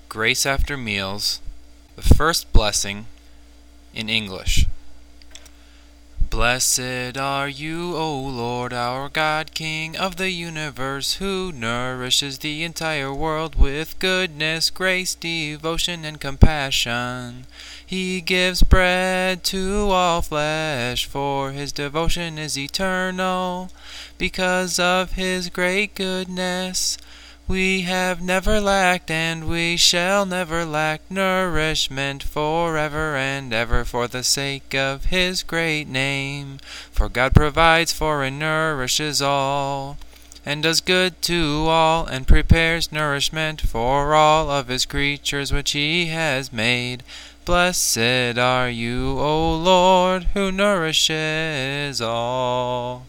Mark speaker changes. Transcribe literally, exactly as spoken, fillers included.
Speaker 1: Grace After Meals, the first blessing in English. Blessed are you, O Lord, our God, King of the universe, who nourishes the entire world with goodness, grace, devotion, and compassion. He gives bread to all flesh, for his devotion is eternal. Because of his great goodness, we have never lacked, and we shall never lack nourishment forever and ever for the sake of his great name. For God provides for and nourishes all, and does good to all, and prepares nourishment for all of his creatures which he has made. Blessed are you, O Lord, who nourishes all.